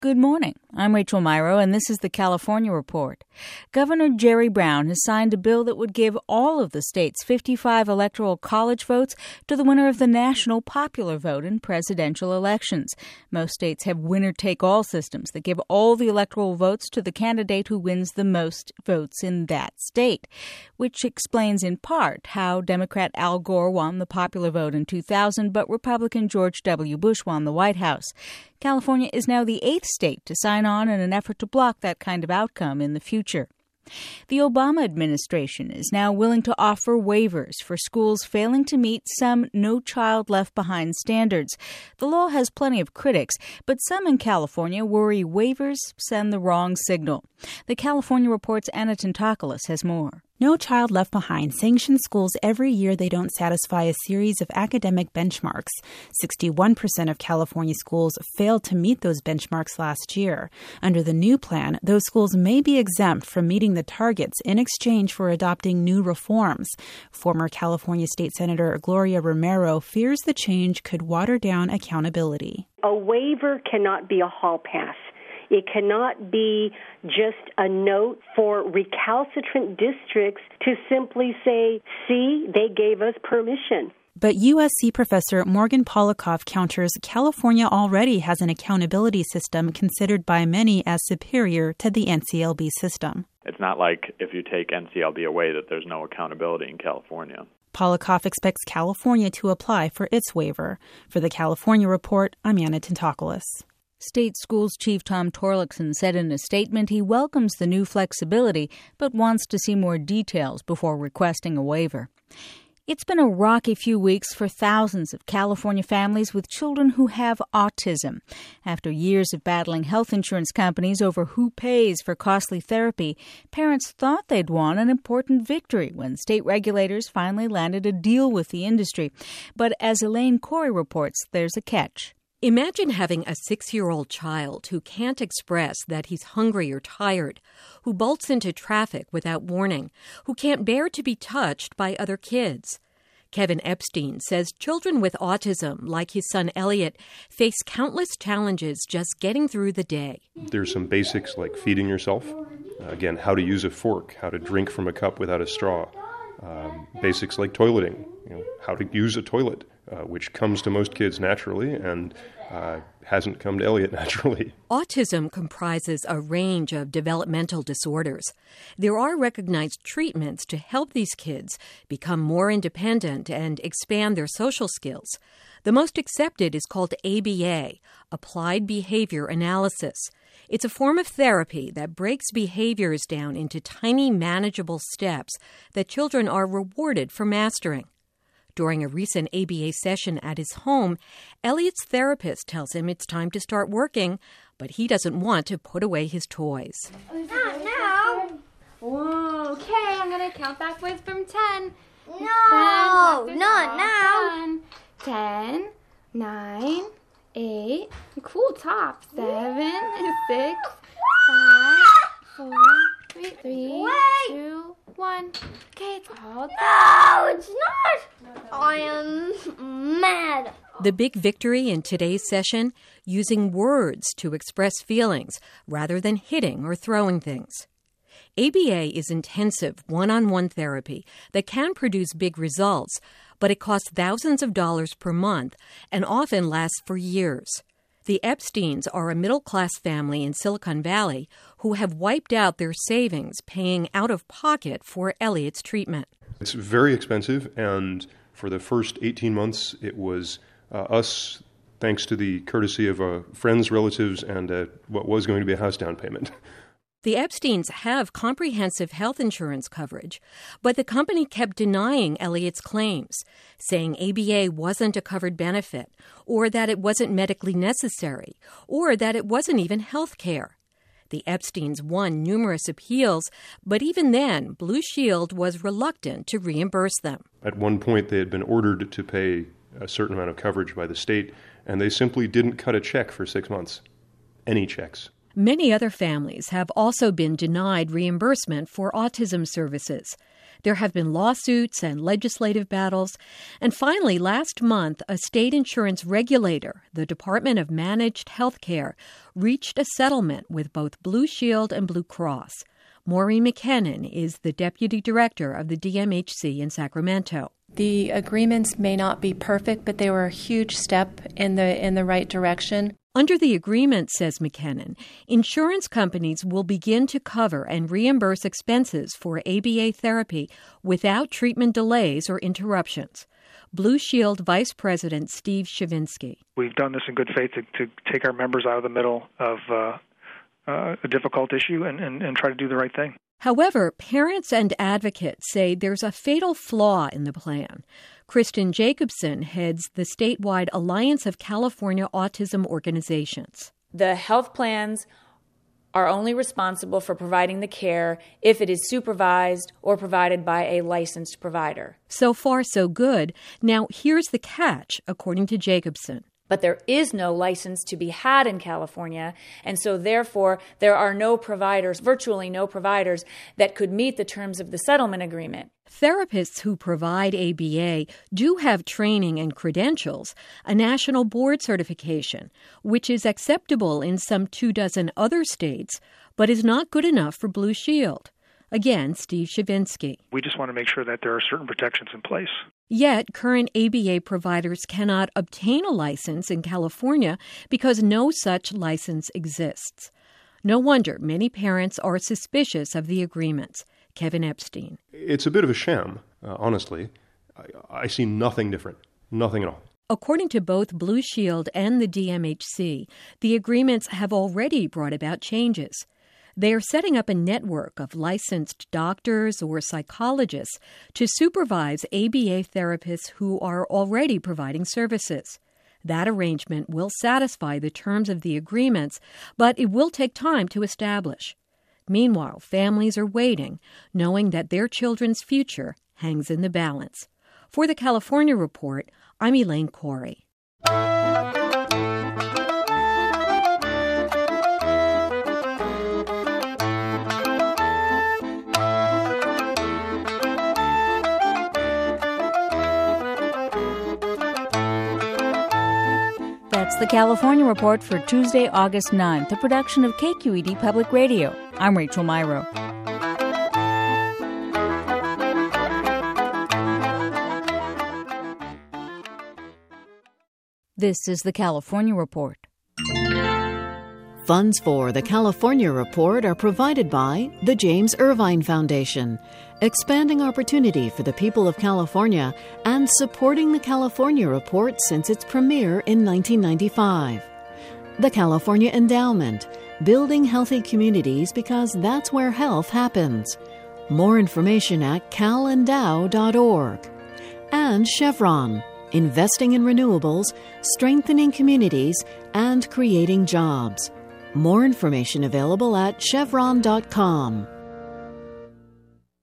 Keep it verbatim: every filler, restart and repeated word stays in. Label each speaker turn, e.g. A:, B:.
A: Good morning. I'm Rachel Myrow, and this is the California Report. Governor Jerry Brown has signed a bill that would give all of the state's fifty-five electoral college votes to the winner of the national popular vote in presidential elections. Most states have winner-take-all systems that give all the electoral votes to the candidate who wins the most votes in that state, which explains in part how Democrat Al Gore won the popular vote in two thousand, but Republican George W. Bush won the White House. California is now the eighth state to sign on in an effort to block that kind of outcome in the future. The Obama administration is now willing to offer waivers for schools failing to meet some No Child Left Behind standards. The law has plenty of critics, but some in California worry waivers send the wrong signal. The California Report's Anna Tentakoulis has more.
B: No Child Left Behind sanctions schools every year they don't satisfy a series of academic benchmarks. sixty-one percent of California schools failed to meet those benchmarks last year. Under the new plan, those schools may be exempt from meeting the targets in exchange for adopting new reforms. Former California State Senator Gloria Romero fears the change could water down accountability.
C: A waiver cannot be a hall pass. It cannot be just a note for recalcitrant districts to simply say, see, they gave us permission.
B: But U S C professor Morgan Polikoff counters California already has an accountability system considered by many as superior to the N C L B system.
D: It's not like if you take N C L B away that there's no accountability in California.
B: Polikoff expects California to apply for its waiver. For the California Report, I'm Anna Tentakoulis.
A: State Schools Chief Tom Torlakson said in a statement he welcomes the new flexibility, but wants to see more details before requesting a waiver. It's been a rocky few weeks for thousands of California families with children who have autism. After years of battling health insurance companies over who pays for costly therapy, parents thought they'd won an important victory when state regulators finally landed a deal with the industry. But as Elaine Corey reports, there's a catch.
E: Imagine having a six-year-old child who can't express that he's hungry or tired, who bolts into traffic without warning, who can't bear to be touched by other kids. Kevin Epstein says children with autism, like his son Elliot, face countless challenges just getting through the day.
F: There's some basics like feeding yourself. Uh, again, how to use a fork, how to drink from a cup without a straw. Um, basics like toileting, you know, how to use a toilet, uh, which comes to most kids naturally and uh, hasn't come to Elliot naturally.
E: Autism comprises a range of developmental disorders. There are recognized treatments to help these kids become more independent and expand their social skills. The most accepted is called A B A, Applied Behavior Analysis. It's a form of therapy that breaks behaviors down into tiny, manageable steps that children are rewarded for mastering. During a recent A B A session at his home, Elliot's therapist tells him it's time to start working, but he doesn't want to put away his toys.
G: Not now. Whoa, okay, I'm going to count backwards from ten.
H: No,
G: ten,
H: not now.
G: ten, nine, eight, cool top, seven, six, five, four, three, three,
H: Wait.
G: two, one. Okay, it's all done.
H: No, it's not. I am mad.
E: The big victory in today's session, using words to express feelings rather than hitting or throwing things. A B A is intensive one-on-one therapy that can produce big results, but it costs thousands of dollars per month and often lasts for years. The Epsteins are a middle-class family in Silicon Valley who have wiped out their savings paying out of pocket for Elliot's treatment.
F: It's very expensive, and for the first eighteen months, it was uh, us, thanks to the courtesy of uh, friends, relatives, and uh, what was going to be a house down payment.
E: The Epsteins have comprehensive health insurance coverage, but the company kept denying Elliot's claims, saying A B A wasn't a covered benefit, or that it wasn't medically necessary, or that it wasn't even health care. The Epsteins won numerous appeals, but even then, Blue Shield was reluctant to reimburse them.
F: At one point, they had been ordered to pay a certain amount of coverage by the state, and they simply didn't cut a check for six months. Any checks.
E: Many other families have also been denied reimbursement for autism services. There have been lawsuits and legislative battles. And finally, last month, a state insurance regulator, the Department of Managed Health Care, reached a settlement with both Blue Shield and Blue Cross. Maureen McKinnon is the deputy director of the D M H C in Sacramento.
I: The agreements may not be perfect, but they were a huge step in the in the right direction.
E: Under the agreement, says McKinnon, insurance companies will begin to cover and reimburse expenses for A B A therapy without treatment delays or interruptions. Blue Shield Vice President Steve Shavinsky.
J: We've done this in good faith to, to take our members out of the middle of uh, uh, a difficult issue and, and, and try to do the right thing.
E: However, parents and advocates say there's a fatal flaw in the plan. Kristen Jacobson heads the statewide Alliance of California Autism Organizations.
K: The health plans are only responsible for providing the care if it is supervised or provided by a licensed provider.
E: So far, so good. Now, here's the catch, according to Jacobson.
K: But there is no license to be had in California, and so therefore there are no providers, virtually no providers, that could meet the terms of the settlement agreement.
E: Therapists who provide A B A do have training and credentials, a national board certification, which is acceptable in some two dozen other states, but is not good enough for Blue Shield. Again, Steve Shavinsky.
J: We just want to make sure that there are certain protections in place.
E: Yet, current A B A providers cannot obtain a license in California because no such license exists. No wonder many parents are suspicious of the agreements. Kevin Epstein.
F: It's a bit of a sham, uh, honestly. I, I see nothing different, nothing at all.
E: According to both Blue Shield and the D M H C, the agreements have already brought about changes. They are setting up a network of licensed doctors or psychologists to supervise A B A therapists who are already providing services. That arrangement will satisfy the terms of the agreements, but it will take time to establish. Meanwhile, families are waiting, knowing that their children's future hangs in the balance. For the California Report, I'm Elaine Corey.
A: That's the California Report for Tuesday, August ninth, a production of K Q E D Public Radio. I'm Rachel Myrow. This is the California Report.
L: Funds for the California Report are provided by the James Irvine Foundation, expanding opportunity for the people of California and supporting the California Report since its premiere in nineteen ninety-five. The California Endowment, building healthy communities because that's where health happens. More information at cal endow dot org. And Chevron, investing in renewables, strengthening communities, and creating jobs. More information available at chevron dot com.